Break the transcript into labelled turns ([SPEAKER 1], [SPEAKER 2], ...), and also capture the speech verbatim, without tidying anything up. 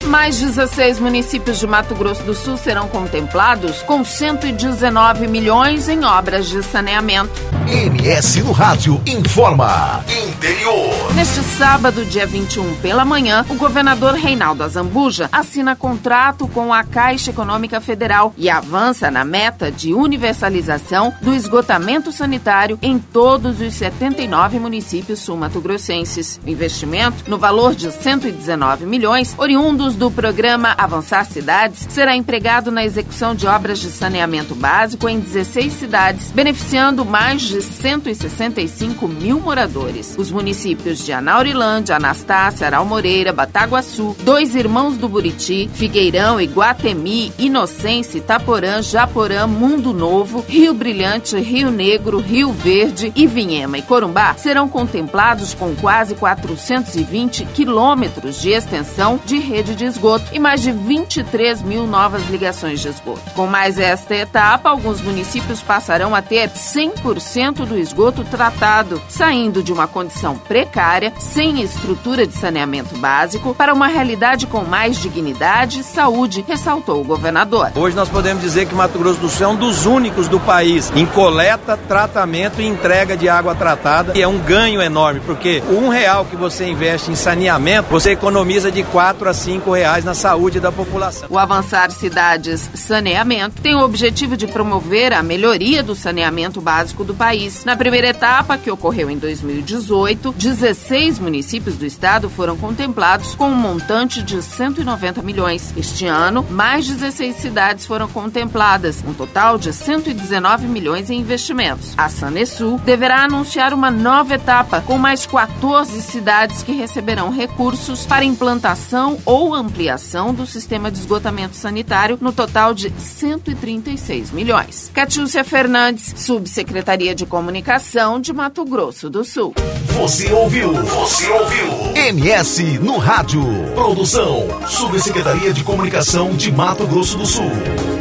[SPEAKER 1] Mais dezesseis municípios de Mato Grosso do Sul serão contemplados com cento e dezenove milhões em obras de saneamento.
[SPEAKER 2] M S no Rádio informa. Interior.
[SPEAKER 1] Neste sábado, dia vinte e um, pela manhã, o governador Reinaldo Azambuja assina contrato com a Caixa Econômica Federal e avança na meta de universalização do esgotamento sanitário em todos os setenta e nove municípios sul-mato-grossenses. O investimento, no valor de cento e dezenove milhões, oriundos do programa Avançar Cidades, será empregado na execução de obras de saneamento básico em dezesseis cidades, beneficiando mais de cento e sessenta e cinco mil moradores. Os municípios de Anaurilândia, Anastácia, Aral Moreira, Bataguaçu, Dois Irmãos do Buriti, Figueirão, Iguatemi, Inocência, Itaporã, Japorã, Mundo Novo, Rio Brilhante, Rio Negro, Rio Verde, Ivinhema e Corumbá serão contemplados com quase quatrocentos e vinte quilômetros de extensão de rede de esgoto e mais de vinte e três mil novas ligações de esgoto. Com mais esta etapa, alguns municípios passarão a ter cem por cento do esgoto tratado, saindo de uma condição precária, sem estrutura de saneamento básico, para uma realidade com mais dignidade e saúde, ressaltou o governador.
[SPEAKER 3] Hoje nós podemos dizer que Mato Grosso do Sul é um dos únicos do país em coleta, tratamento e entrega de água tratada, e é um ganho enorme, porque um real que você investe em saneamento, você economiza de quatro a cinco reais na saúde da população.
[SPEAKER 1] O Avançar Cidades Saneamento tem o objetivo de promover a melhoria do saneamento básico do país. Na primeira etapa, que ocorreu em dois mil e dezoito, dezesseis municípios do estado foram contemplados com um montante de cento e noventa milhões. Este ano, mais dezesseis cidades foram contempladas, um total de cento e dezenove milhões em investimentos. A Sanesul deverá anunciar uma nova etapa com mais quatorze cidades que receberão recursos para implantação ou ampliação do sistema de esgotamento sanitário, no total de cento e trinta e seis milhões. Catiúcia Fernandes, Subsecretaria de Comunicação de Mato Grosso do Sul.
[SPEAKER 2] Você ouviu? Você ouviu? M S no Rádio. Produção, Subsecretaria de Comunicação de Mato Grosso do Sul.